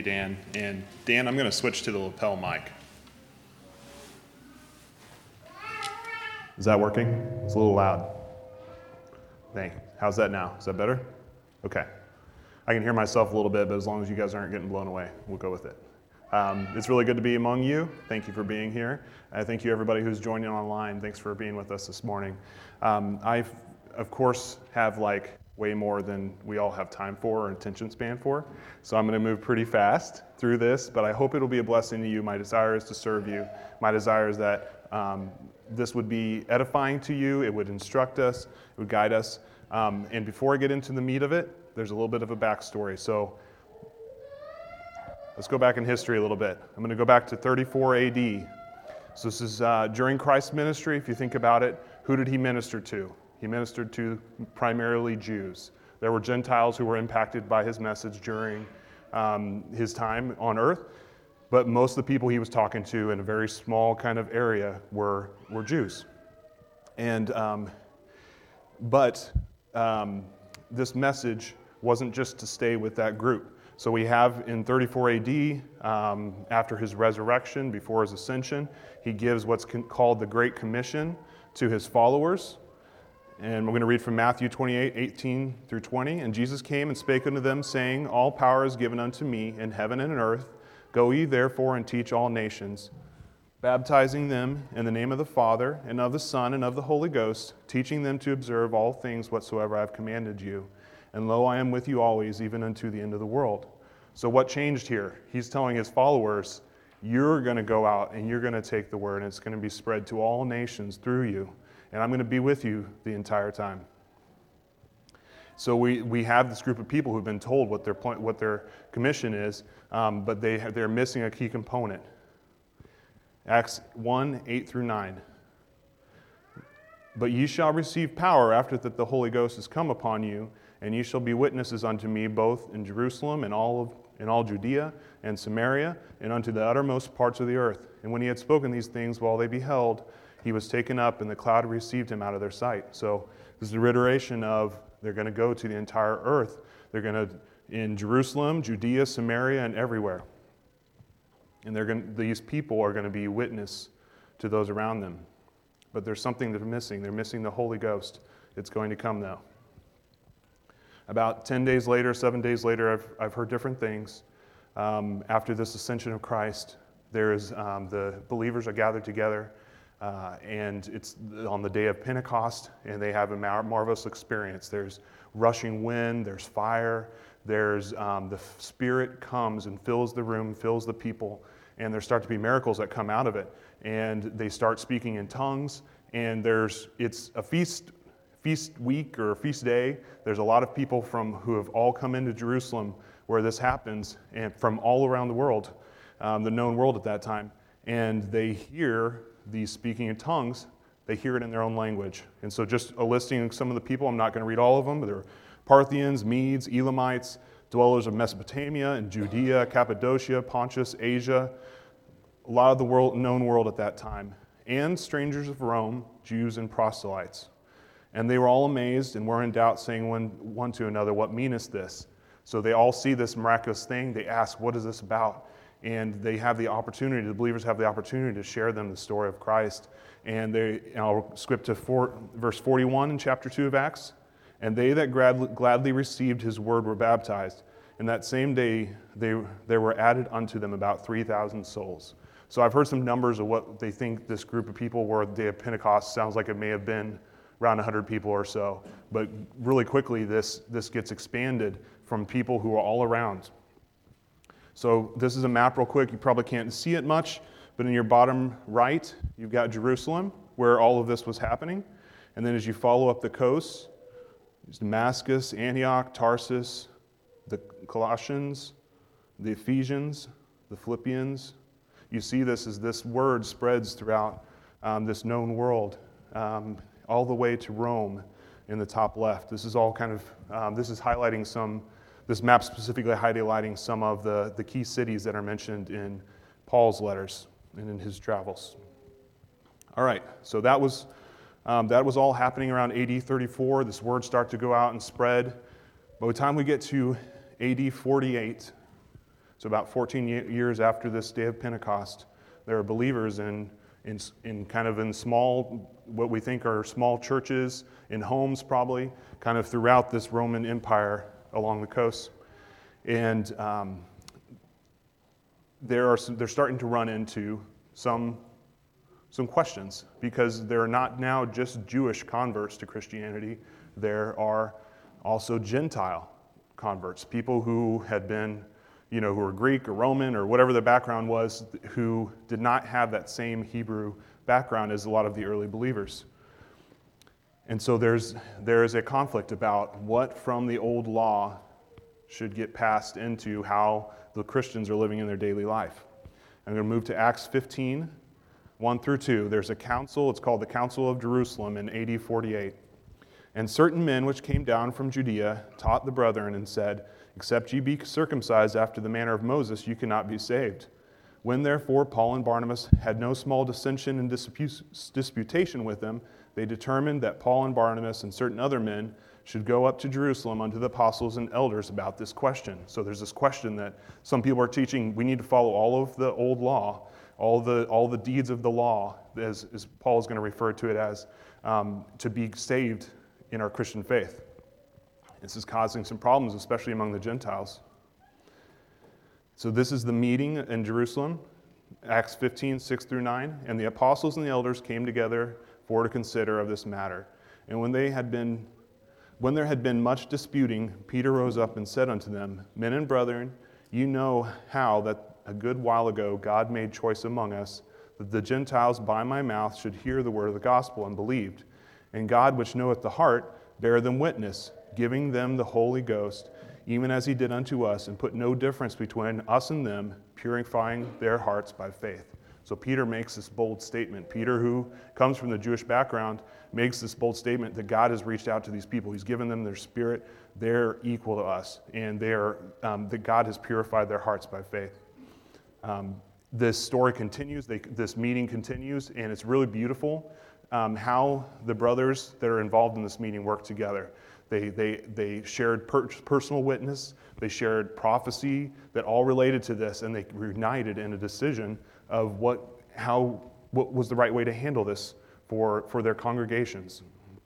Dan. And Dan, I'm going to switch to the lapel mic. Is that working? It's a little loud. How's that now? Is that better? Okay. I can hear myself a little bit, but as long as you guys aren't getting blown away, we'll go with it. It's really good to be among you. Thank you for being here. Thank you everybody who's joining online. Thanks for being with us this morning. I, of course, have way more than we all have time for or attention span for. So I'm going to move pretty fast through this, but I hope it'll be a blessing to you. My desire is to serve you. My desire is that this would be edifying to you. It would instruct us. It would guide us. And before I get into the meat of it, there's a little bit of a backstory. So let's go back in history a little bit. I'm going to go back to 34 AD. So this is during Christ's ministry. If you think about it, who did he minister to? He ministered to primarily Jews. There were Gentiles who were impacted by his message during his time on earth, but most of the people he was talking to in a very small kind of area were Jews. And this message wasn't just to stay with that group. So we have in 34 AD, after his resurrection, before his ascension, he gives what's called the Great Commission to his followers. And we're going to read from Matthew 28, 18 through 20. And Jesus came and spake unto them, saying, All power is given unto me in heaven and in earth. Go ye therefore and teach all nations, baptizing them in the name of the Father, and of the Son, and of the Holy Ghost, teaching them to observe all things whatsoever I have commanded you. And lo, I am with you always, even unto the end of the world. So what changed here? He's telling his followers, you're going to go out and you're going to take the word, and it's going to be spread to all nations through you. And I'm going to be with you the entire time. So we have this group of people who've been told what their commission is, but they're missing a key component. Acts 1, 8 through 9. But ye shall receive power after that the Holy Ghost is come upon you, and ye shall be witnesses unto me both in Jerusalem and in all Judea and Samaria, and unto the uttermost parts of the earth. And when he had spoken these things, while they beheld, he was taken up, and the cloud received him out of their sight. So this is a reiteration of they're going to go to the entire earth. They're going to in Jerusalem, Judea, Samaria, and everywhere. And these people are going to be witness to those around them. But there's something they're missing. They're missing the Holy Ghost. It's going to come though. About 10 days later, 7 days later, I've heard different things. After this ascension of Christ, the believers are gathered together. And it's on the day of Pentecost, and they have a marvelous experience. There's rushing wind, there's fire, there's the Spirit comes and fills the room, fills the people, and there start to be miracles that come out of it. And they start speaking in tongues, and it's a feast week or a feast day. There's a lot of people who have all come into Jerusalem where this happens, and from all around the world, the known world at that time, and they hear these speaking in tongues. They hear it in their own language. And so just a listing of some of the people, I'm not going to read all of them, but there were Parthians, Medes, Elamites, dwellers of Mesopotamia and Judea, Cappadocia, Pontus, Asia, a lot of the known world at that time, and strangers of Rome, Jews and proselytes. And they were all amazed and were in doubt, saying one to another, What meaneth this? So they all see this miraculous thing. They ask, what is this about? And they have the opportunity, the believers have the opportunity to share them the story of Christ. And I'll skip to verse 41 in chapter 2 of Acts. And they that gladly received his word were baptized. And that same day there were added unto them about 3,000 souls. So I've heard some numbers of what they think this group of people were at the day of Pentecost. Sounds like it may have been around 100 people or so. But really quickly, this gets expanded from people who are all around. So this is a map real quick. You probably can't see it much, but in your bottom right, you've got Jerusalem, where all of this was happening. And then as you follow up the coast, there's Damascus, Antioch, Tarsus, the Colossians, the Ephesians, the Philippians. You see this as this word spreads throughout this known world, all the way to Rome in the top left. This is all kind of, this is highlighting this map specifically highlighting some of the key cities that are mentioned in Paul's letters and in his travels. All right, so that was all happening around AD 34. This word started to go out and spread. By the time we get to AD 48, So about 14 years after this day of Pentecost, there are believers in kind of in small, what we think are small churches, in homes probably, kind of throughout this Roman Empire along the coast. And they're starting to run into some questions, because they're not now just Jewish converts to Christianity. There are also Gentile converts, people who had been, who were Greek or Roman or whatever their background was, who did not have that same Hebrew background as a lot of the early believers. And so there's a conflict about what from the old law should get passed into how the Christians are living in their daily life. I'm going to move to Acts 15, 1 through 2. There's a council, it's called the Council of Jerusalem in AD 48. And certain men which came down from Judea taught the brethren and said, Except ye be circumcised after the manner of Moses, you cannot be saved. When therefore Paul and Barnabas had no small dissension and disputation with them, they determined that Paul and Barnabas and certain other men should go up to Jerusalem unto the apostles and elders about this question. So there's this question that some people are teaching, we need to follow all of the old law, all the deeds of the law, as Paul is going to refer to it as, to be saved in our Christian faith. This is causing some problems, especially among the Gentiles. So this is the meeting in Jerusalem, Acts 15, 6 through 9. And the apostles and the elders came together for to consider of this matter. And when there had been much disputing, Peter rose up and said unto them, Men and brethren, you know how that a good while ago God made choice among us, that the Gentiles by my mouth should hear the word of the gospel and believed. And God, which knoweth the heart, bare them witness, giving them the Holy Ghost, even as he did unto us, and put no difference between us and them, purifying their hearts by faith. So Peter makes this bold statement. Peter, who comes from the Jewish background, makes this bold statement that God has reached out to these people. He's given them their spirit. They're equal to us, and that God has purified their hearts by faith. This story continues. This meeting continues, and it's really beautiful how the brothers that are involved in this meeting work together. They shared personal witness, they shared prophecy that all related to this, and they united in a decision of what was the right way to handle this for their congregations.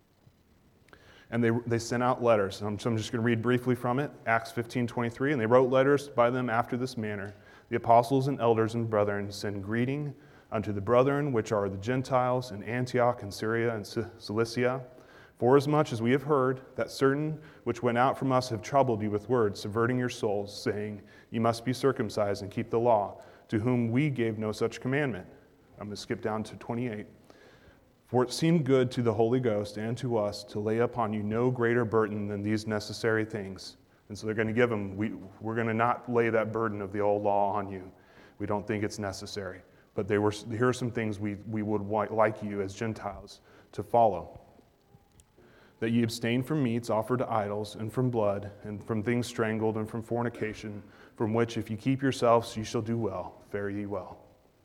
And they sent out letters. So I'm just going to read briefly from it, Acts 15:23. And they wrote letters by them after this manner. The apostles and elders and brethren send greeting unto the brethren which are the Gentiles in Antioch and Syria and Cilicia. Forasmuch as we have heard that certain which went out from us have troubled you with words, subverting your souls, saying, Ye must be circumcised and keep the law, to whom we gave no such commandment. I'm going to skip down to 28. For it seemed good to the Holy Ghost and to us to lay upon you no greater burden than these necessary things. And so they're going to give them, we're going to not lay that burden of the old law on you. We don't think it's necessary. But here are some things we would like you as Gentiles to follow. That ye abstain from meats offered to idols, and from blood, and from things strangled, and from fornication, from which if ye keep yourselves, ye shall do well. Fare ye well.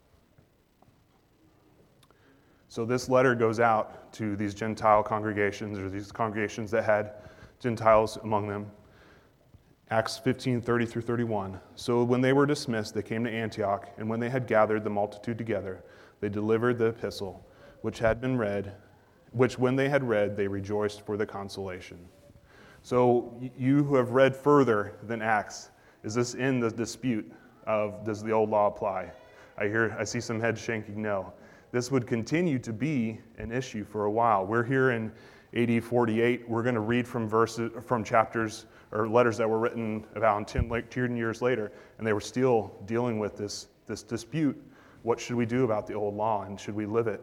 So this letter goes out to these Gentile congregations, or these congregations that had Gentiles among them. Acts 15:30 through 31. So when they were dismissed, they came to Antioch, and when they had gathered the multitude together, they delivered the epistle, which when they had read, they rejoiced for the consolation. So you who have read further than Acts, is this in the dispute of does the old law apply? I see some heads shaking no. This would continue to be an issue for a while. We're here in AD 48. We're going to read from chapters or letters that were written about 10 years later, and they were still dealing with this dispute. What should we do about the old law, and should we live it?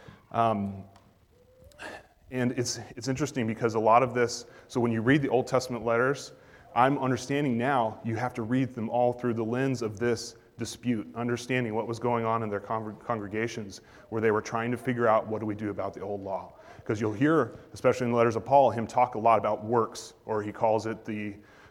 And it's interesting because a lot of this, so when you read the Old Testament letters, I'm understanding now you have to read them all through the lens of this dispute, understanding what was going on in their congregations where they were trying to figure out what do we do about the old law. Because you'll hear, especially in the letters of Paul, him talk a lot about works, or he calls it the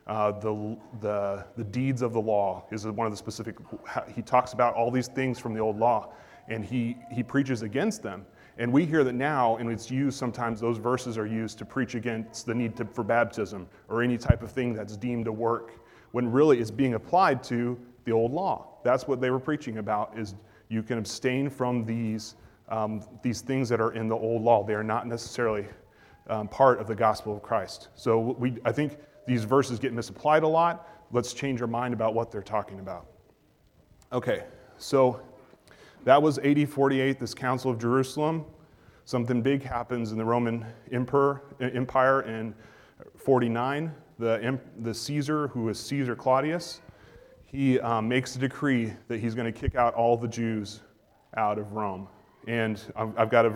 deeds of the law is one of the specific, he talks about all these things from the old law, and he preaches against them. And we hear that now, and it's used sometimes, those verses are used to preach against the need for baptism or any type of thing that's deemed a work, when really it's being applied to the old law. That's what they were preaching about, is you can abstain from these things that are in the old law. They are not necessarily part of the gospel of Christ. So I think these verses get misapplied a lot. Let's change our mind about what they're talking about. Okay, so that was AD 48, this Council of Jerusalem. Something big happens in the Roman Empire in 49. The Caesar, who is Caesar Claudius, he makes a decree that he's going to kick out all the Jews out of Rome. And I've got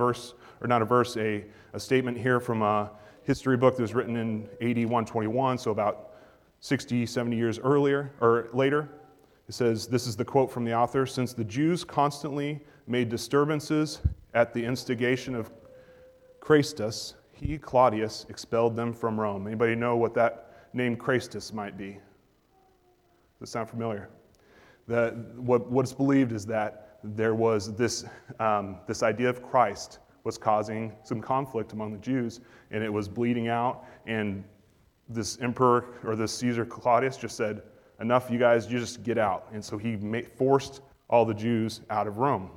a statement here from a history book that was written in AD 121, so about 60, 70 years earlier or later. It says, this is the quote from the author: "Since the Jews constantly made disturbances at the instigation of Crassus, he, Claudius, expelled them from Rome." Anybody know what that name Crassus might be? Does that sound familiar? What's believed is that there was this idea of Christ was causing some conflict among the Jews, and it was bleeding out, and this emperor, or this Caesar Claudius, just said, enough, you guys, you just get out. And so he forced all the Jews out of Rome.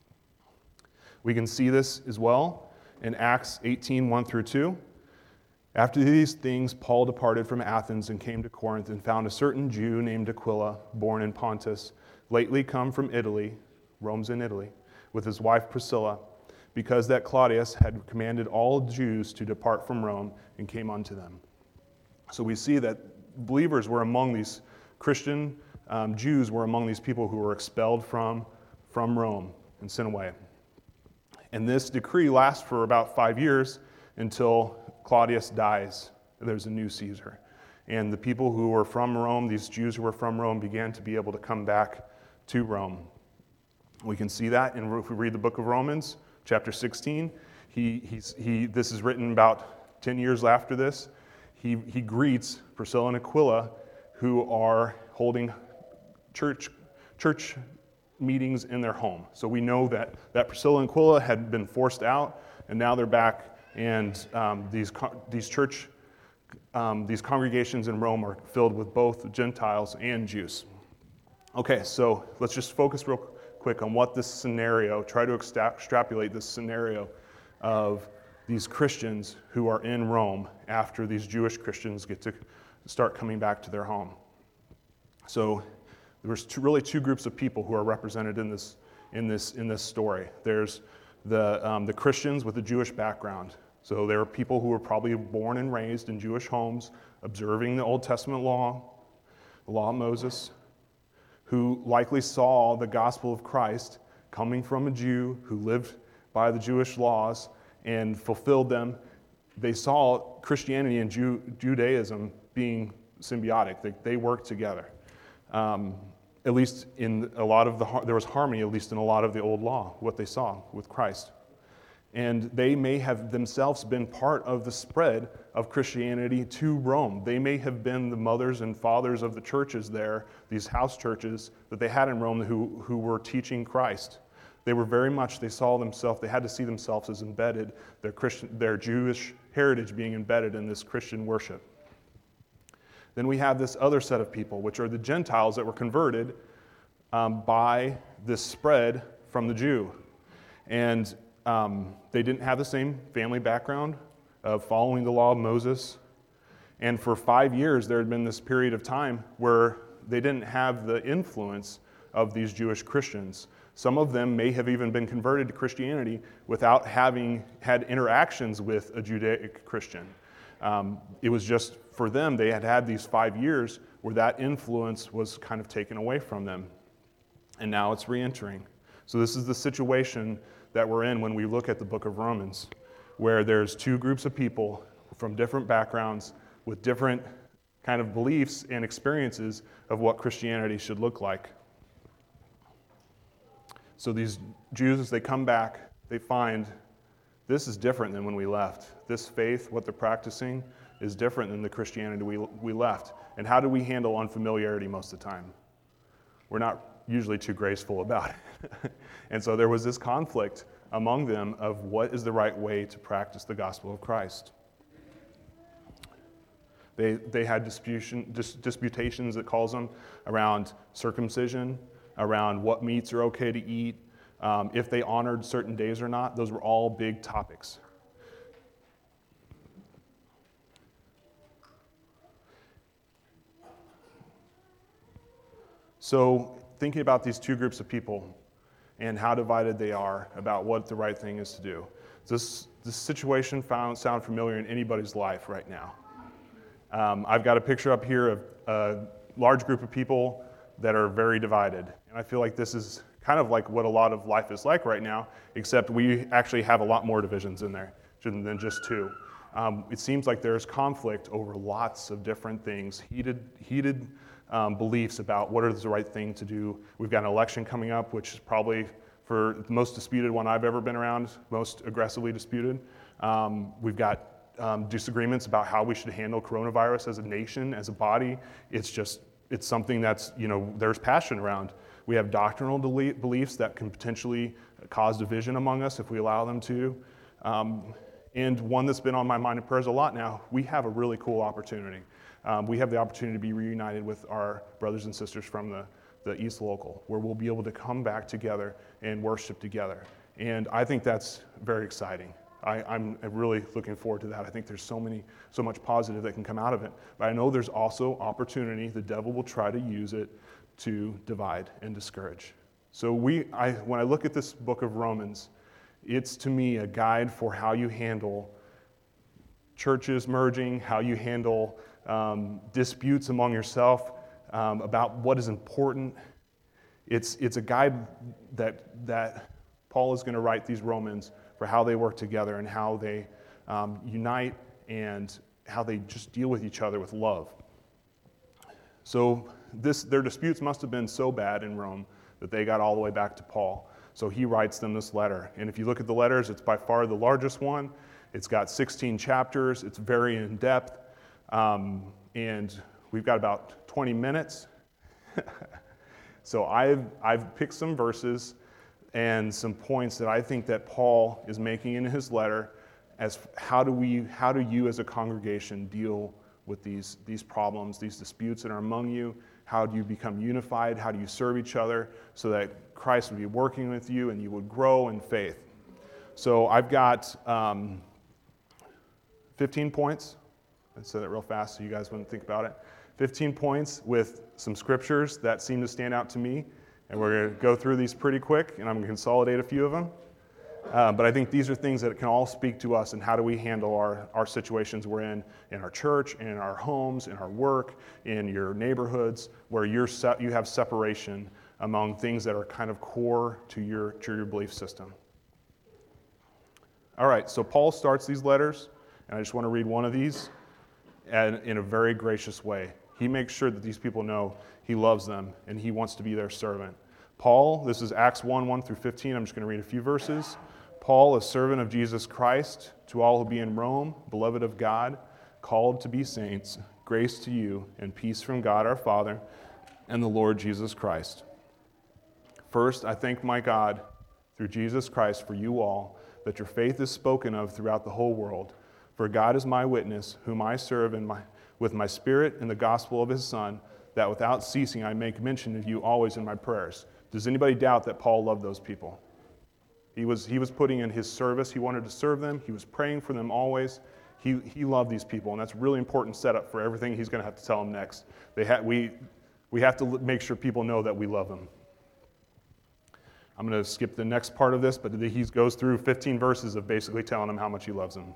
We can see this as well in Acts 18, 1 through 2. After these things, Paul departed from Athens and came to Corinth and found a certain Jew named Aquila, born in Pontus, lately come from Italy, Rome's in Italy, with his wife Priscilla, because that Claudius had commanded all Jews to depart from Rome, and came unto them. So we see that believers were among these Christian Jews were among these people who were expelled from Rome and sent away. And this decree lasts for about 5 years until Claudius dies. There's a new Caesar. And the people who were from Rome, these Jews who were from Rome, began to be able to come back to Rome. We can see that, and if we read the book of Romans, chapter 16, this is written about 10 years after this. He greets Priscilla and Aquila, who are holding church meetings in their home. So we know that Priscilla and Aquila had been forced out, and now they're back, and these congregations in Rome are filled with both Gentiles and Jews. Okay, so let's just focus real quick on what this scenario, try to extrapolate this scenario of these Christians who are in Rome after these Jewish Christians get to start coming back to their home. So there's really two groups of people who are represented in this story. There's the Christians with a Jewish background. So there are people who were probably born and raised in Jewish homes, observing the Old Testament law, the law of Moses, who likely saw the gospel of Christ coming from a Jew who lived by the Jewish laws and fulfilled them. They saw Christianity and Judaism being symbiotic. They worked together. At least in a lot of there was harmony, at least in a lot of the old law, what they saw with Christ. And they may have themselves been part of the spread of Christianity to Rome. They may have been the mothers and fathers of the churches there, these house churches that they had in Rome who were teaching Christ. They were very much, they had to see themselves as embedded, their Jewish heritage being embedded in this Christian worship. Then we have this other set of people, which are the Gentiles that were converted by this spread from the Jew. And they didn't have the same family background of following the law of Moses. And for 5 years, there had been this period of time where they didn't have the influence of these Jewish Christians. Some of them may have even been converted to Christianity without having had interactions with a Judaic Christian. It was just for them, they had these 5 years where that influence was kind of taken away from them. And now it's re-entering. So this is the situation that we're in when we look at the book of Romans, where there's two groups of people from different backgrounds with different kind of beliefs and experiences of what Christianity should look like. So these Jews, as they come back, they find this is different than when we left. This faith, what they're practicing, is different than the Christianity we left. And how do we handle unfamiliarity most of the time? We're not usually too graceful about it. And so there was this conflict among them of what is the right way to practice the gospel of Christ. They had disputations, it calls them, around circumcision, around what meats are okay to eat, if they honored certain days or not. Those were all big topics. So thinking about these two groups of people and how divided they are about what the right thing is to do. Does this situation sound familiar in anybody's life right now? I've got a picture up here of a large group of people that are very divided. And I feel like this is kind of like what a lot of life is like right now, except we actually have a lot more divisions in there than just two. It seems like there's conflict over lots of different things, heated beliefs about what is the right thing to do. We've got an election coming up, which is probably for the most disputed one I've ever been around, most aggressively disputed. We've got disagreements about how we should handle coronavirus as a nation, as a body. It's something that's, there's passion around. We have doctrinal beliefs that can potentially cause division among us if we allow them to. And one that's been on my mind and prayers a lot now, we have a really cool opportunity. We have the opportunity to be reunited with our brothers and sisters from the East Local, where we'll be able to come back together and worship together. And I think that's very exciting. I'm really looking forward to that. I think there's so much positive that can come out of it. But I know there's also opportunity. The devil will try to use it to divide and discourage. So when I look at this book of Romans, it's to me a guide for how you handle churches merging, how you handle disputes among yourself about what is important. It's a guide that Paul is going to write these Romans for how they work together and how they unite and how they just deal with each other with love. So their disputes must have been so bad in Rome that they got all the way back to Paul. So he writes them this letter. And if you look at the letters, it's by far the largest one. It's got 16 chapters. It's very in-depth. And we've got about 20 minutes. So I've picked some verses and some points that I think that Paul is making in his letter as how do you as a congregation deal with these problems, these disputes that are among you? How do you become unified? How do you serve each other so that Christ would be working with you and you would grow in faith? So I've got 15 points. I said that real fast so you guys wouldn't think about it. 15 points with some scriptures that seem to stand out to me. And we're going to go through these pretty quick, and I'm going to consolidate a few of them. But I think these are things that can all speak to us and how do we handle our situations we're in our church, in our homes, in our work, in your neighborhoods, where you have separation among things that are kind of core to your belief system. All right, so Paul starts these letters, and I just want to read one of these in a very gracious way. He makes sure that these people know he loves them and he wants to be their servant. Paul, this is Acts 1 through 15. I'm just going to read a few verses. Paul, a servant of Jesus Christ, to all who be in Rome, beloved of God, called to be saints, grace to you and peace from God our Father and the Lord Jesus Christ. First, I thank my God through Jesus Christ for you all, that your faith is spoken of throughout the whole world. For God is my witness, whom I serve with my spirit in the gospel of his Son, that without ceasing I make mention of you always in my prayers. Does anybody doubt that Paul loved those people? He was putting in his service. He wanted to serve them. He was praying for them always. He loved these people, and that's a really important setup for everything he's going to have to tell them next. We have to make sure people know that we love them. I'm going to skip the next part of this, but he goes through 15 verses of basically telling them how much he loves them.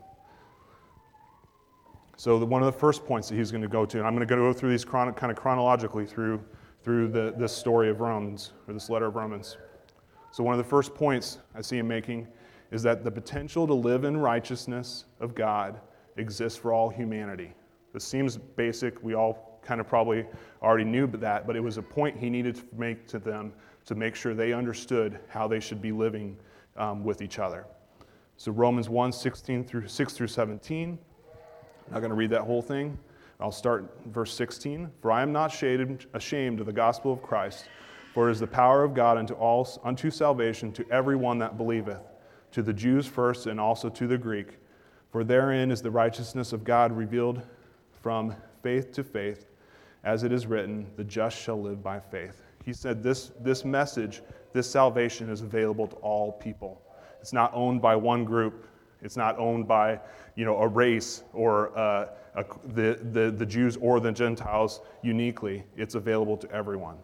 So one of the first points that he's going to go to, and I'm going to go through these kind of chronologically through this story of Romans, or this letter of Romans. So one of the first points I see him making is that the potential to live in righteousness of God exists for all humanity. This seems basic. We all kind of probably already knew that, but it was a point he needed to make to them to make sure they understood how they should be living with each other. So Romans 1, 6 through 17. I'm not going to read that whole thing. I'll start verse 16. For I am not ashamed of the gospel of Christ, for it is the power of God unto salvation to everyone that believeth, to the Jews first and also to the Greek. For therein is the righteousness of God revealed from faith to faith, as it is written, the just shall live by faith. He said this message, this salvation is available to all people. It's not owned by one group. It's not owned by, a race or the Jews or the Gentiles uniquely. It's available to everyone.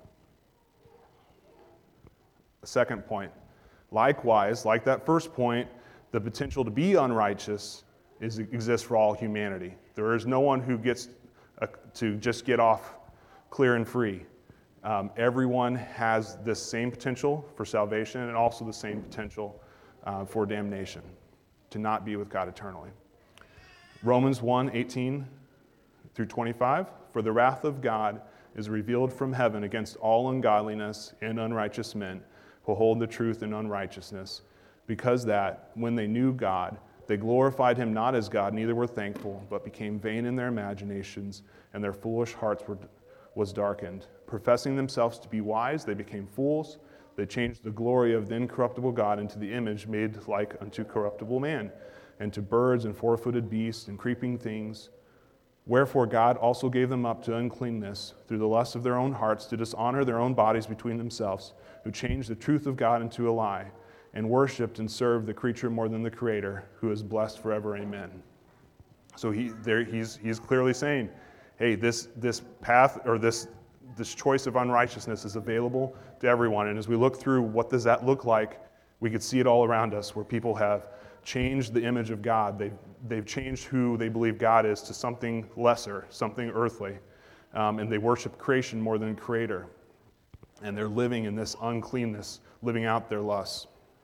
Second point, likewise, like that first point, the potential to be unrighteous exists for all humanity. There is no one who gets to just get off clear and free. Everyone has this same potential for salvation and also the same potential for damnation, to not be with God eternally. Romans 1:18 through 25, for the wrath of God is revealed from heaven against all ungodliness and unrighteous men who hold the truth in unrighteousness, because that, when they knew God, they glorified him not as God, neither were thankful, but became vain in their imaginations, and their foolish hearts was darkened. Professing themselves to be wise, they became fools. They changed the glory of the incorruptible God into the image made like unto corruptible man, and to birds and four-footed beasts and creeping things. Wherefore God also gave them up to uncleanness through the lust of their own hearts, to dishonor their own bodies between themselves, who changed the truth of God into a lie, and worshipped and served the creature more than the Creator, who is blessed forever. Amen. So he's clearly saying, hey, this path or this choice of unrighteousness is available to everyone. And as we look through what does that look like, we could see it all around us, where people have changed the image of God. They've changed who they believe God is to something lesser, something earthly, and they worship creation more than Creator. And they're living in this uncleanness, living out their lusts.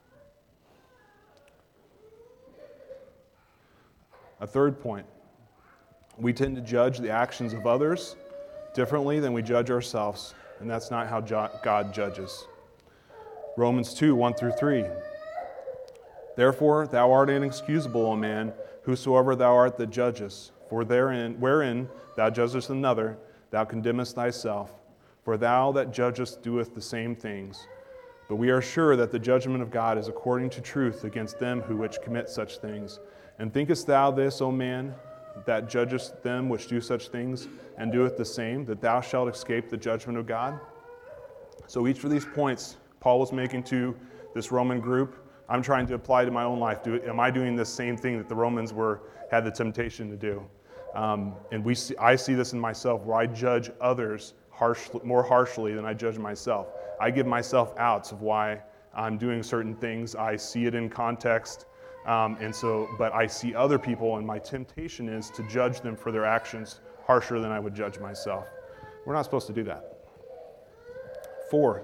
A third point, we tend to judge the actions of others differently than we judge ourselves, and that's not how God judges. Romans 2:1 through 3. Therefore thou art inexcusable, O man, whosoever thou art that judgest. For wherein thou judgest another, thou condemnest thyself. For thou that judgest doeth the same things. But we are sure that the judgment of God is according to truth against them which commit such things. And thinkest thou this, O man, that judgest them which do such things, and doeth the same, that thou shalt escape the judgment of God? So each of these points Paul was making to this Roman group, I'm trying to apply to my own life. Am I doing the same thing that the Romans had the temptation to do? And I see this in myself, where I judge others more harshly than I judge myself. I give myself outs of why I'm doing certain things. I see it in context. But I see other people, and my temptation is to judge them for their actions harsher than I would judge myself. We're not supposed to do that. 4,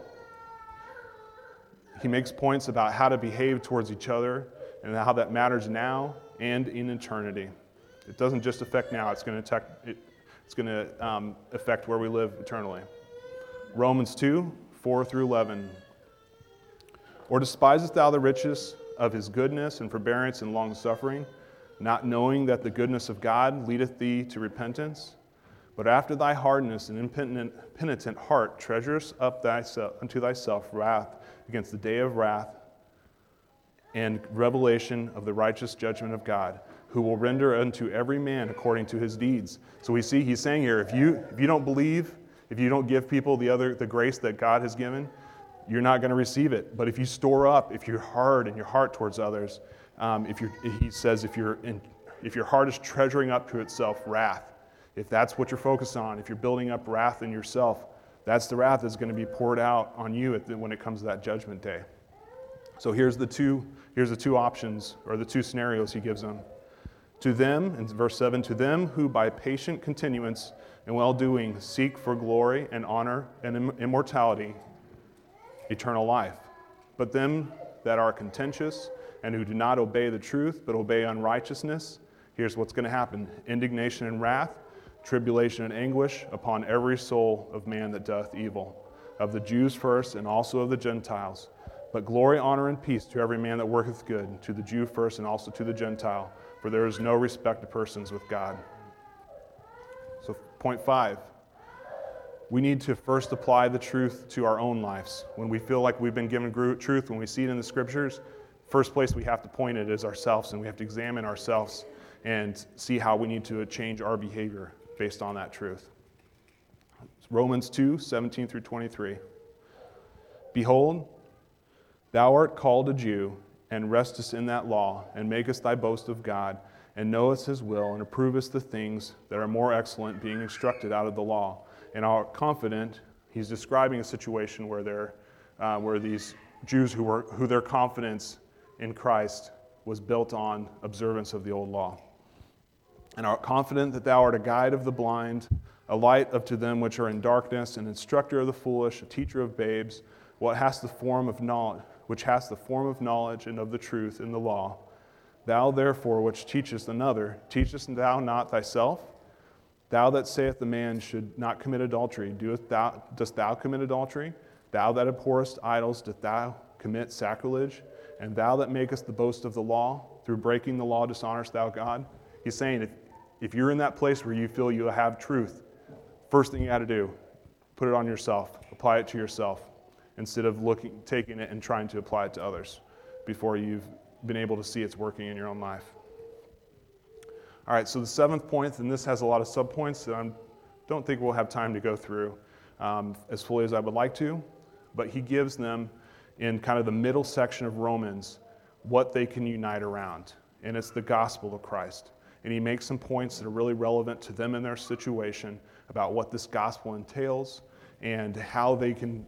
he makes points about how to behave towards each other and how that matters now and in eternity. It doesn't just affect now, it's going to affect where we live eternally. Romans 2:4 through 11. Or despisest thou the riches of his goodness and forbearance and long-suffering, not knowing that the goodness of God leadeth thee to repentance? But after thy hardness and impenitent heart treasurest up unto thyself wrath against the day of wrath and revelation of the righteous judgment of God, who will render unto every man according to his deeds. So we see he's saying here, if you don't believe, if you don't give people the grace that God has given, you're not going to receive it. But if you store up, if you're hard in your heart towards others, he says if your heart is treasuring up to itself wrath, if that's what you're focused on, if you're building up wrath in yourself, that's the wrath that's going to be poured out on you when it comes to that judgment day. So here's the two options, or the two scenarios he gives them. To them, in verse 7, to them who by patient continuance and well-doing seek for glory and honor and immortality, eternal life. But them that are contentious and who do not obey the truth, but obey unrighteousness, here's what's going to happen: indignation and wrath, tribulation and anguish upon every soul of man that doth evil, of the Jews first and also of the Gentiles. But glory, honor, and peace to every man that worketh good, to the Jew first and also to the Gentile, for there is no respect of persons with God. So point 5, we need to first apply the truth to our own lives. When we feel like we've been given truth, when we see it in the Scriptures, first place we have to point it is ourselves, and we have to examine ourselves and see how we need to change our behavior based on that truth. Romans 2:17 through 23. Behold, thou art called a Jew, and restest in that law, and makest thy boast of God, and knowest his will, and approvest the things that are more excellent, being instructed out of the law, and art confident. He's describing a situation where these Jews who their confidence in Christ was built on observance of the old law. And art confident that thou art a guide of the blind, a light unto them which are in darkness, an instructor of the foolish, a teacher of babes, which hast the form of knowledge and of the truth in the law. Thou therefore which teachest another, teachest thou not thyself? Thou that sayest the man should not commit adultery, dost thou commit adultery? Thou that abhorrest idols, dost thou commit sacrilege? And thou that makest the boast of the law, through breaking the law dishonorest thou God? He's saying if you're in that place where you feel you have truth, first thing you got to do, put it on yourself, apply it to yourself, instead of taking it and trying to apply it to others before you've been able to see it's working in your own life. All right, so the seventh point, and this has a lot of subpoints that I don't think we'll have time to go through as fully as I would like to, but he gives them in kind of the middle section of Romans what they can unite around, and it's the gospel of Christ. And he makes some points that are really relevant to them and their situation about what this gospel entails and how they can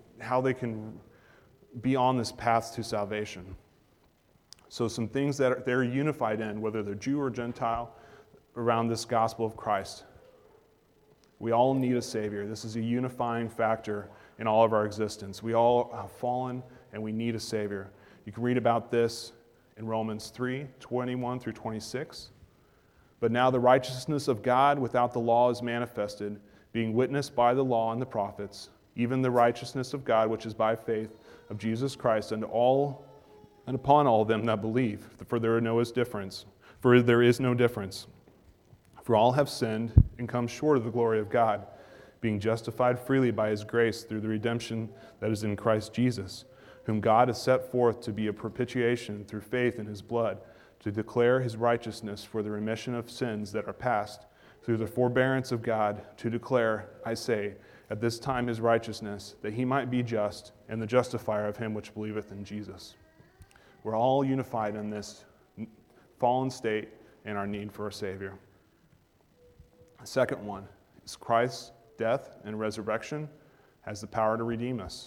be on this path to salvation. So some things that they're unified in, whether they're Jew or Gentile, around this gospel of Christ. We all need a Savior. This is a unifying factor in all of our existence. We all have fallen and we need a Savior. You can read about this in Romans 3:21 through 26. But now the righteousness of God without the law is manifested, being witnessed by the law and the prophets, even the righteousness of God which is by faith of Jesus Christ and upon all them that believe. For there is no difference. For all have sinned and come short of the glory of God, being justified freely by his grace through the redemption that is in Christ Jesus, whom God has set forth to be a propitiation through faith in his blood, to declare his righteousness for the remission of sins that are past, through the forbearance of God, to declare, I say, at this time his righteousness, that he might be just and the justifier of him which believeth in Jesus. We're all unified in this fallen state and our need for a Savior. The second one is Christ's death and resurrection has the power to redeem us.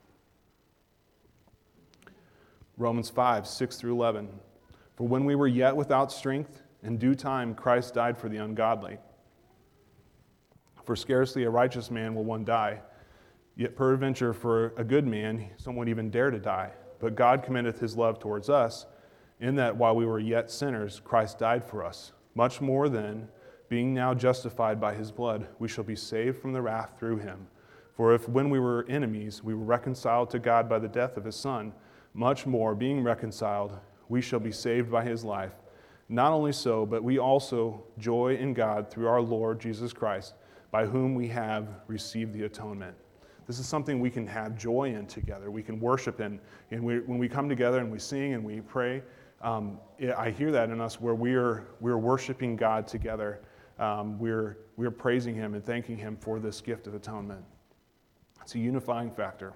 Romans 5:6 through 11. For when we were yet without strength, in due time Christ died for the ungodly. For scarcely a righteous man will one die, yet peradventure for a good man some would even dare to die. But God commendeth his love towards us, in that while we were yet sinners, Christ died for us. Much more then, being now justified by his blood, we shall be saved from the wrath through him. For if when we were enemies, we were reconciled to God by the death of his Son, much more, being reconciled, we shall be saved by his life. Not only so, but we also joy in God through our Lord Jesus Christ, by whom we have received the atonement. This is something we can have joy in together. We can worship in. And when we come together and we sing and we pray, I hear that in us where we're worshiping God together. We're praising him and thanking him for this gift of atonement. It's a unifying factor.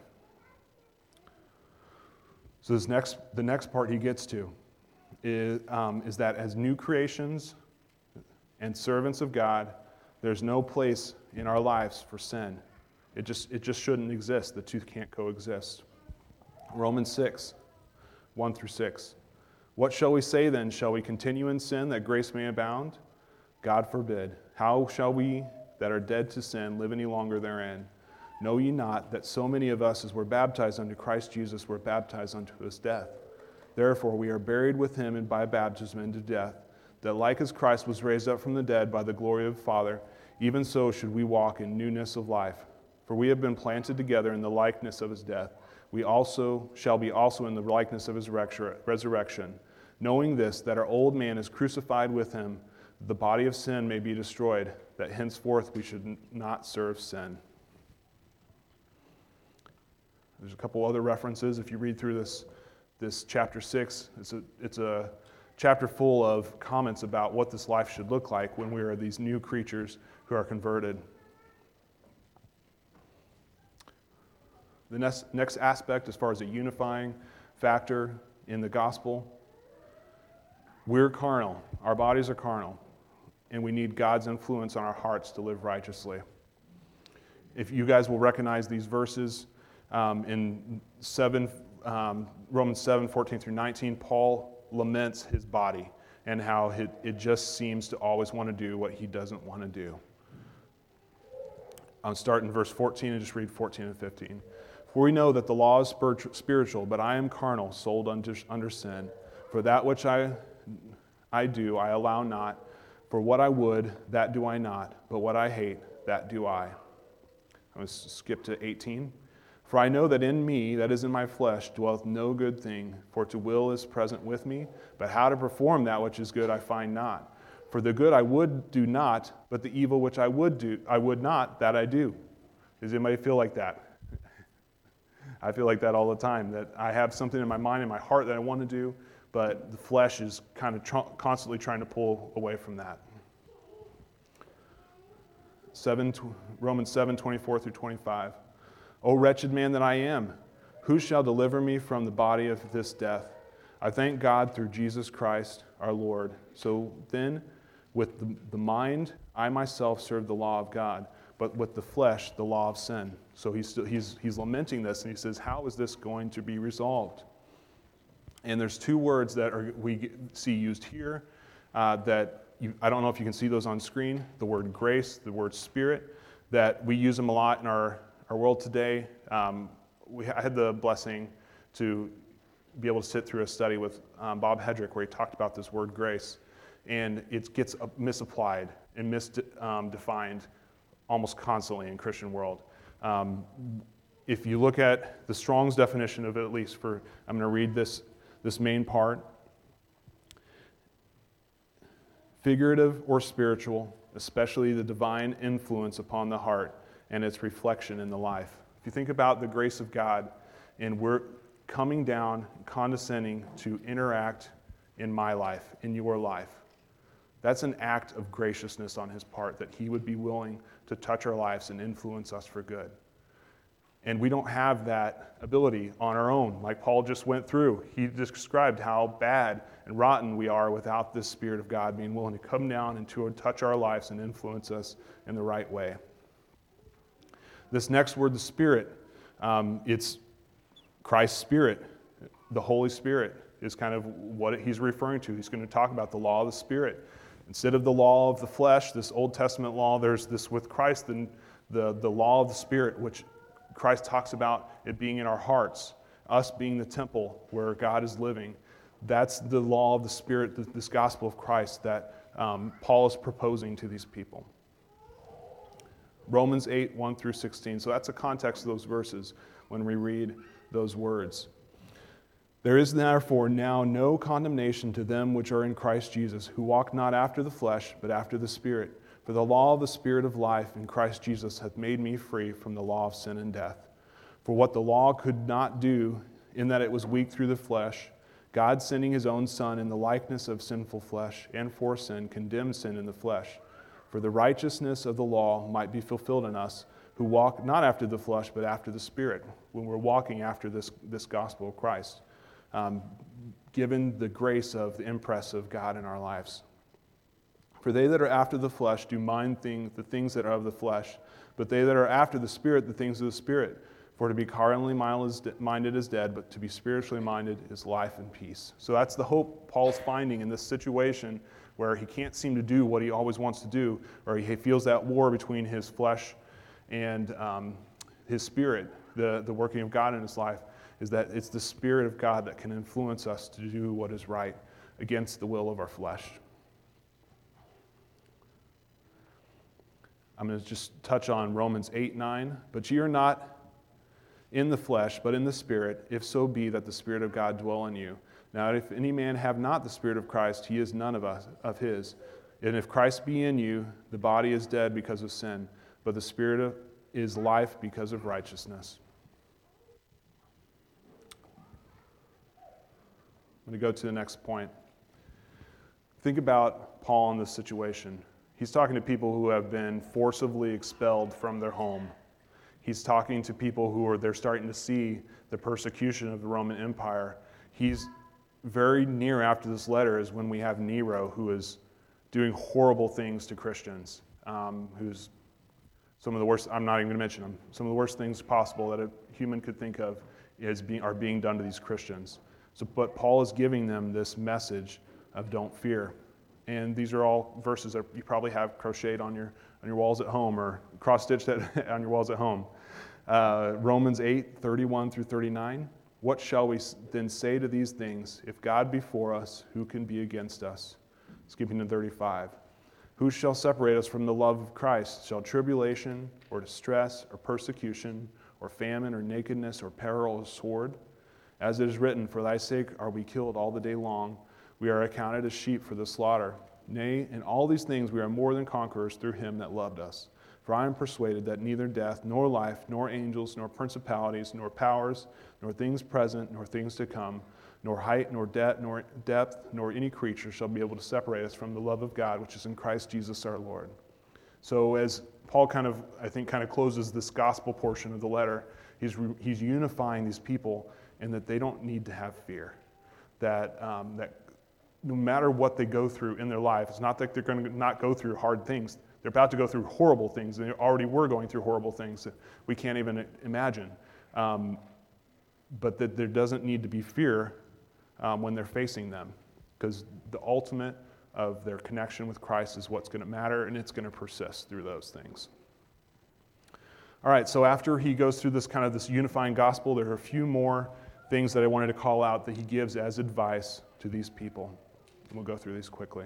So the next part he gets to is that as new creations and servants of God, there's no place in our lives for sin. It just shouldn't exist. The two can't coexist. Romans 6:1 through 6. What shall we say then? Shall we continue in sin that grace may abound? God forbid. How shall we that are dead to sin live any longer therein? Know ye not that so many of us as were baptized unto Christ Jesus were baptized unto his death? Therefore we are buried with him and by baptism into death, that like as Christ was raised up from the dead by the glory of the Father, even so should we walk in newness of life. For we have been planted together in the likeness of his death. We also shall be also in the likeness of his resurrection, knowing this, that our old man is crucified with him, that the body of sin may be destroyed, that henceforth we should not serve sin. There's a couple other references. If you read through this chapter 6, it's chapter full of comments about what this life should look like when we are these new creatures who are converted. The next aspect, as far as a unifying factor in the gospel, we're carnal. Our bodies are carnal, and we need God's influence on our hearts to live righteously. If you guys will recognize these verses, in Romans 7, 14 through 19, Paul laments his body and how it just seems to always want to do what he doesn't want to do. I'll start in verse 14 and just read 14 and 15. For we know that the law is spiritual, but I am carnal, sold under sin. For that which I do, I allow not. For what I would, that do I not. But what I hate, that do I. I'm going to skip to 18. For I know that in me, that is in my flesh, dwelleth no good thing. For to will is present with me, but how to perform that which is good I find not. For the good I would do not, but the evil which I would not, that I do. Does anybody feel like that? I feel like that all the time, that I have something in my mind and my heart that I want to do, but the flesh is kind of constantly trying to pull away from that. Romans 7, 24 through 25. O wretched man that I am, who shall deliver me from the body of this death? I thank God through Jesus Christ our Lord. So then, with the mind, I myself serve the law of God, but with the flesh, the law of sin. So he's lamenting this, and he says, how is this going to be resolved? And there's two words that we see used here I don't know if you can see those on screen, the word grace, the word spirit, that we use them a lot in our world today. I had the blessing to be able to sit through a study with Bob Hedrick where he talked about this word grace, and it gets misapplied and misdefined almost constantly in Christian world. If you look at the Strong's definition of it, at least I'm going to read this main part. Figurative or spiritual, especially the divine influence upon the heart and its reflection in the life. If you think about the grace of God, and we're coming down, condescending to interact in my life, in your life, that's an act of graciousness on his part, that he would be willing to touch our lives and influence us for good. And we don't have that ability on our own. Like Paul just went through, he described how bad and rotten we are without this Spirit of God being willing to come down and to touch our lives and influence us in the right way. This next word, the Spirit, it's Christ's Spirit. The Holy Spirit is kind of what he's referring to. He's going to talk about the law of the Spirit. Instead of the law of the flesh, this Old Testament law, there's this with Christ, and the law of the Spirit, which Christ talks about it being in our hearts, us being the temple where God is living. That's the law of the Spirit, this gospel of Christ that Paul is proposing to these people. Romans 8, 1 through 16. So that's the context of those verses when we read those words. There is therefore now no condemnation to them which are in Christ Jesus, who walk not after the flesh, but after the Spirit. For the law of the Spirit of life in Christ Jesus hath made me free from the law of sin and death. For what the law could not do, in that it was weak through the flesh, God sending his own Son in the likeness of sinful flesh, and for sin, condemned sin in the flesh. For the righteousness of the law might be fulfilled in us, who walk not after the flesh, but after the Spirit, when we're walking after this gospel of Christ, given the grace of the impress of God in our lives. For they that are after the flesh do mind the things that are of the flesh, but they that are after the Spirit, the things of the Spirit. For to be carnally minded is dead, but to be spiritually minded is life and peace. So that's the hope Paul's finding in this situation where he can't seem to do what he always wants to do, or he feels that war between his flesh and his spirit, the working of God in his life, is that it's the Spirit of God that can influence us to do what is right against the will of our flesh. I'm going to just touch on Romans 8, 9. But ye are not in the flesh, but in the Spirit, if so be that the Spirit of God dwell in you. Now, if any man have not the Spirit of Christ, he is none of his. And if Christ be in you, the body is dead because of sin, but the Spirit is life because of righteousness. I'm going to go to the next point. Think about Paul in this situation. He's talking to people who have been forcibly expelled from their home. He's talking to people they're starting to see the persecution of the Roman Empire. He's very near after this letter is when we have Nero, who is doing horrible things to Christians, who's some of the worst, I'm not even going to mention them, some of the worst things possible that a human could think of are being done to these Christians. But Paul is giving them this message of don't fear. And these are all verses that you probably have crocheted on your walls at home or cross-stitched on your walls at home. Romans 8:31 through 39. What shall we then say to these things? If God be for us, who can be against us? Skipping to 35. Who shall separate us from the love of Christ? Shall tribulation or distress or persecution or famine or nakedness or peril or sword? As it is written, for thy sake are we killed all the day long. We are accounted as sheep for the slaughter. Nay, in all these things we are more than conquerors through him that loved us. For I am persuaded that neither death, nor life, nor angels, nor principalities, nor powers, nor things present, nor things to come, nor height, nor depth, nor any creature shall be able to separate us from the love of God, which is in Christ Jesus our Lord. So as Paul kind of closes this gospel portion of the letter, he's unifying these people in that they don't need to have fear. That no matter what they go through in their life, it's not that they're going to not go through hard things. They're about to go through horrible things. They already were going through horrible things that we can't even imagine. But that there doesn't need to be fear when they're facing them, because the ultimate of their connection with Christ is what's going to matter, and it's going to persist through those things. All right, so after he goes through this unifying gospel, there are a few more things that I wanted to call out that he gives as advice to these people. We'll go through these quickly.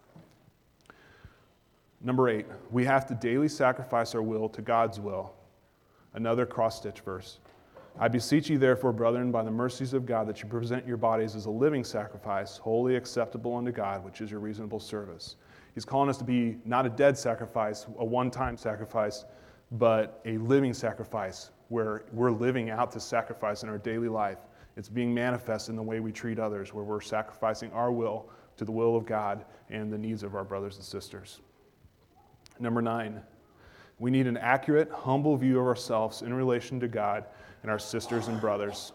Number 8, we have to daily sacrifice our will to God's will. Another cross-stitch verse. I beseech you therefore, brethren, by the mercies of God, that you present your bodies as a living sacrifice, wholly acceptable unto God, which is your reasonable service. He's calling us to be not a dead sacrifice, a one-time sacrifice, but a living sacrifice, where we're living out this sacrifice in our daily life. It's being manifest in the way we treat others, where we're sacrificing our will to the will of God and the needs of our brothers and sisters. Number 9, we need an accurate, humble view of ourselves in relation to God and our sisters and brothers.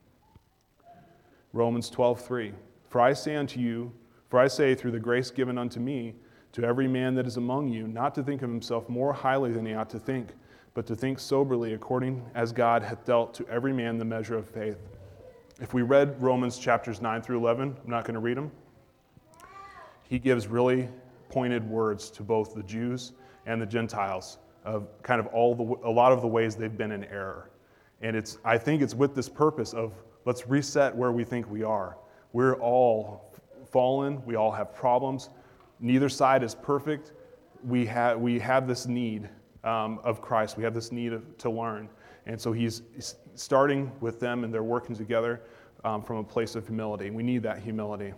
Romans 12:3. For I say through the grace given unto me, to every man that is among you, not to think of himself more highly than he ought to think, but to think soberly, according as God hath dealt to every man the measure of faith. If we read Romans chapters 9 through 11, I'm not going to read them. He gives really pointed words to both the Jews and the Gentiles of kind of a lot of the ways they've been in error. And I think it's with this purpose of let's reset where we think we are. We're all fallen. We all have problems. Neither side is perfect. We have this need of Christ. We have this need to learn. And so he's starting with them, and they're working together from a place of humility. We need that humility.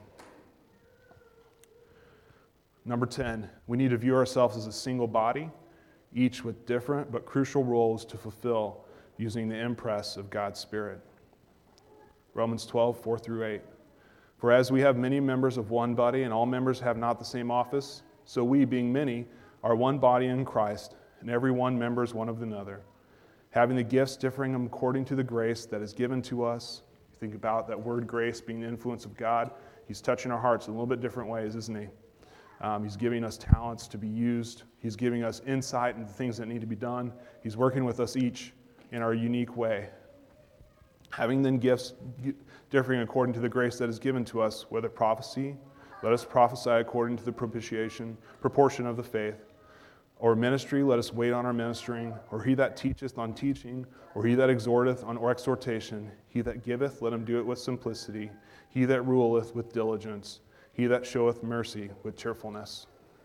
Number 10, we need to view ourselves as a single body, each with different but crucial roles to fulfill using the impress of God's Spirit. Romans 12:4 through 8. For as we have many members of one body, and all members have not the same office, so we, being many, are one body in Christ, and every one members one of another. Having the gifts differing according to the grace that is given to us. You think about that word grace being the influence of God. He's touching our hearts in a little bit different ways, isn't he? He's giving us talents to be used. He's giving us insight into things that need to be done. He's working with us each in our unique way. Having then gifts differing according to the grace that is given to us, whether prophecy, let us prophesy according to the proportion of the faith. Or ministry, let us wait on our ministering. Or he that teacheth on teaching. Or he that exhorteth on exhortation. He that giveth, let him do it with simplicity. He that ruleth with diligence. He that showeth mercy with cheerfulness.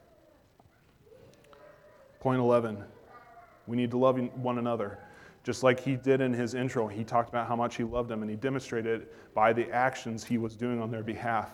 Point 11, we need to love one another. Just like he did in his intro, he talked about how much he loved them, and he demonstrated it by the actions he was doing on their behalf.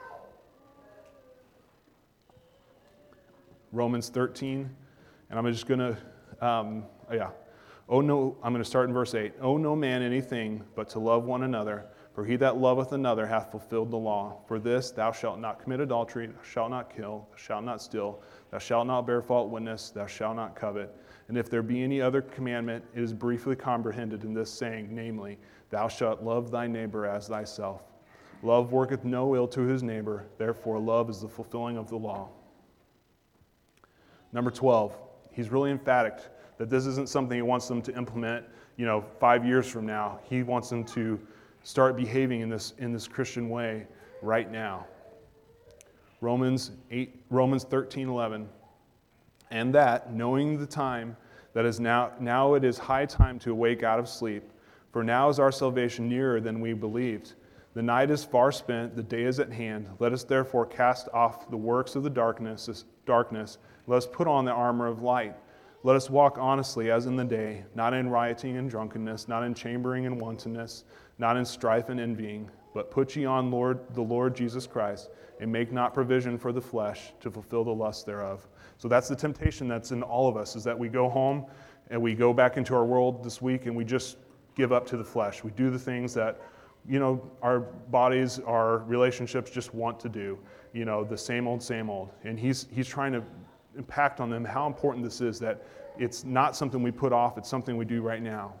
Romans 13, and I'm just going to, I'm going to start in verse 8. Owe no man anything but to love one another, For he that loveth another hath fulfilled the law. For this, thou shalt not commit adultery, thou shalt not kill, thou shalt not steal, thou shalt not bear false witness, thou shalt not covet. And if there be any other commandment, it is briefly comprehended in this saying, namely, thou shalt love thy neighbor as thyself. Love worketh no ill to his neighbor, therefore love is the fulfilling of the law. Number 12, he's really emphatic that this isn't something he wants them to implement, 5 years from now. He wants them to start behaving in this Christian way right now. Romans 13:11, and that, knowing the time that is now it is high time to awake out of sleep, for now is our salvation nearer than we believed. The night is far spent, the day is at hand. Let us therefore cast off the works of the darkness. Let us put on the armor of light. Let us walk honestly as in the day, not in rioting and drunkenness, not in chambering and wantonness, not in strife and envying, but put ye on the Lord Jesus Christ, and make not provision for the flesh to fulfill the lust thereof. So that's the temptation that's in all of us, is that we go home and we go back into our world this week and we just give up to the flesh. We do the things that, our bodies, our relationships just want to do, the same old, same old. And he's trying to impact on them how important this is, that it's not something we put off, it's something we do right now.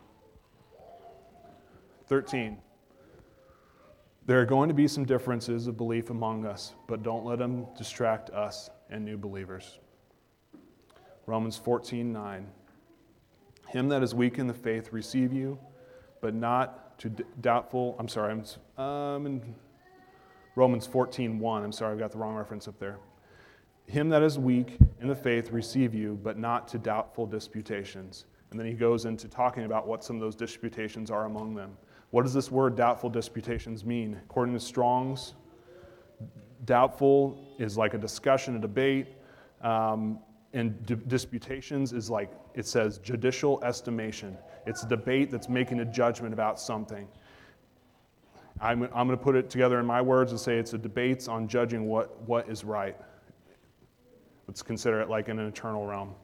13. There are going to be some differences of belief among us, but don't let them distract us and new believers. Romans 14:9. Him that is weak in the faith receive you, but not to doubtful. I'm in Romans 14:1. I'm sorry, I've got the wrong reference up there. Him that is weak in the faith receive you, but not to doubtful disputations. And then he goes into talking about what some of those disputations are among them. What does this word doubtful disputations mean? According to Strong's, doubtful is like a discussion, a debate, and disputations is like, it says, judicial estimation. It's a debate that's making a judgment about something. I'm going to put it together in my words and say it's a debate on judging what is right. Let's consider it like in an eternal realm.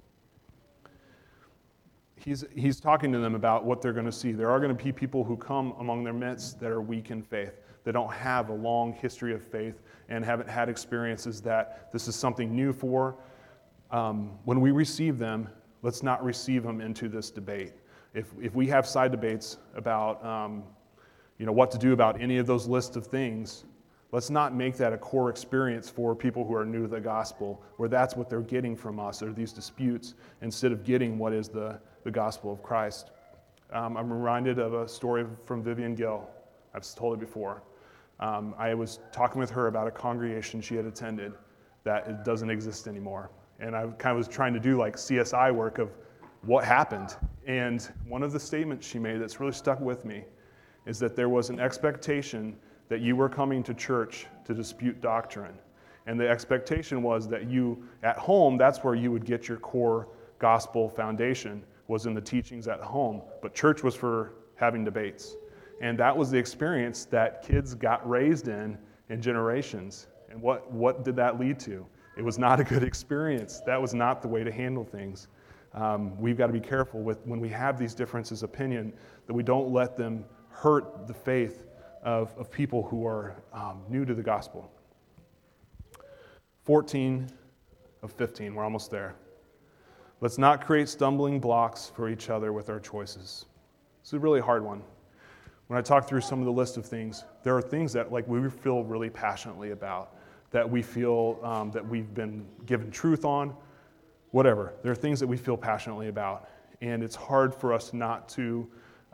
He's talking to them about what they're going to see. There are going to be people who come among their midst that are weak in faith. They don't have a long history of faith and haven't had experiences that this is something new for. When we receive them, let's not receive them into this debate. If we have side debates about what to do about any of those lists of things, let's not make that a core experience for people who are new to the gospel, where that's what they're getting from us, are these disputes, instead of getting what is the gospel of Christ. I'm reminded of a story from Vivian Gill. I've told it before. I was talking with her about a congregation she had attended that it doesn't exist anymore. And I kind of was trying to do like CSI work of what happened. And one of the statements she made that's really stuck with me is that there was an expectation that you were coming to church to dispute doctrine. And the expectation was that you, at home, that's where you would get your core gospel foundation, was in the teachings at home. But church was for having debates. And that was the experience that kids got raised in generations. And what did that lead to? It was not a good experience. That was not the way to handle things. We've got to be careful when we have these differences of opinion, that we don't let them hurt the faith of people who are new to the gospel. 14 of 15, we're almost there. Let's not create stumbling blocks for each other with our choices. It's a really hard one. When I talk through some of the list of things, there are things that we feel really passionately about, that we feel that we've been given truth on, whatever. There are things that we feel passionately about, and it's hard for us not to,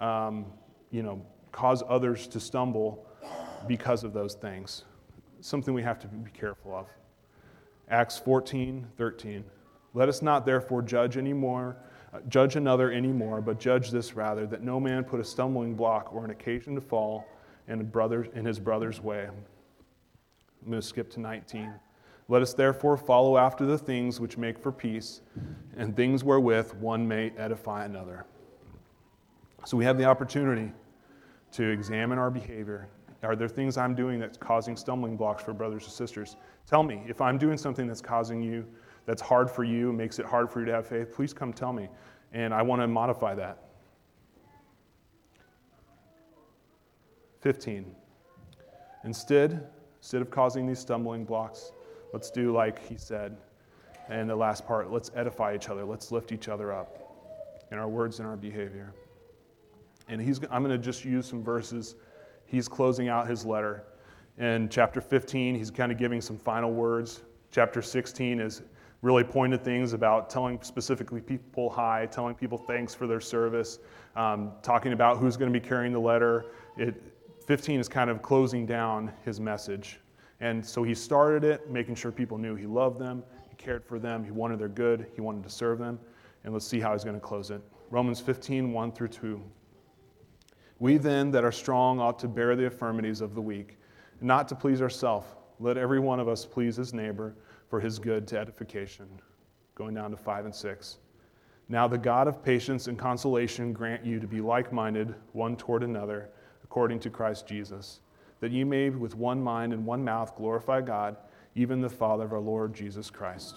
cause others to stumble because of those things. Something we have to be careful of. Acts 14:13. Let us not therefore judge another anymore, but judge this rather, that no man put a stumbling block or an occasion to fall in his brother's way. I'm going to skip to 19. Let us therefore follow after the things which make for peace, and things wherewith one may edify another. So we have the opportunity to examine our behavior. Are there things I'm doing that's causing stumbling blocks for brothers and sisters? Tell me. If I'm doing something that's hard for you, makes it hard for you to have faith, please come tell me. And I want to modify that. 15. Instead of causing these stumbling blocks, let's do like he said. And the last part, let's edify each other. Let's lift each other up in our words and our behavior. And I'm going to just use some verses. He's closing out his letter. In chapter 15, he's kind of giving some final words. Chapter 16 is really pointed things about telling specifically people hi, telling people thanks for their service, talking about who's going to be carrying the letter. 15 is kind of closing down his message. And so he started it, making sure people knew he loved them, he cared for them, he wanted their good, he wanted to serve them. And let's see how he's going to close it. Romans 15, 1 through 2. We then that are strong ought to bear the infirmities of the weak, not to please ourselves. Let every one of us please his neighbor for his good to edification. Going down to 5 and 6. Now the God of patience and consolation grant you to be like-minded one toward another, according to Christ Jesus, that you may with one mind and one mouth glorify God, even the Father of our Lord Jesus Christ.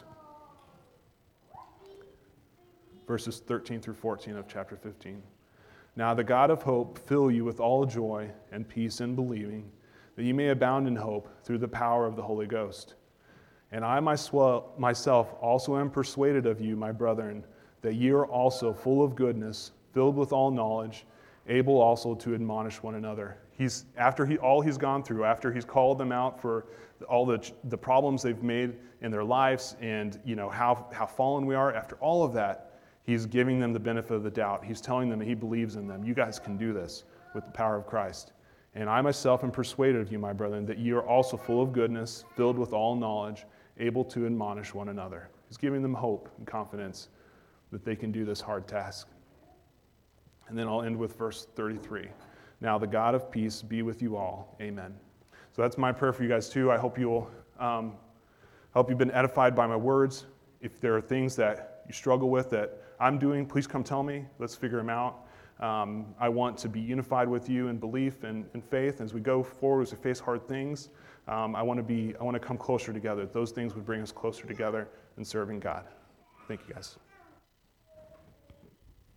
Verses 13 through 14 of chapter 15. Now the God of hope fill you with all joy and peace in believing, that you may abound in hope through the power of the Holy Ghost. And I myself also am persuaded of you, my brethren, that ye are also full of goodness, filled with all knowledge, able also to admonish one another. After he's gone through, after he's called them out for all the problems they've made in their lives, and how fallen we are, after all of that, he's giving them the benefit of the doubt. He's telling them that he believes in them. You guys can do this with the power of Christ. And I myself am persuaded of you, my brethren, that ye are also full of goodness, filled with all knowledge, able to admonish one another. He's giving them hope and confidence that they can do this hard task. And then I'll end with verse 33. Now the God of peace be with you all. Amen. So that's my prayer for you guys too. I hope you've been edified by my words. If there are things that you struggle with that I'm doing, please come tell me. Let's figure them out. I want to be unified with you in belief and faith as we go forward, as we face hard things. I want to come closer together. Those things would bring us closer together in serving God. Thank you, guys.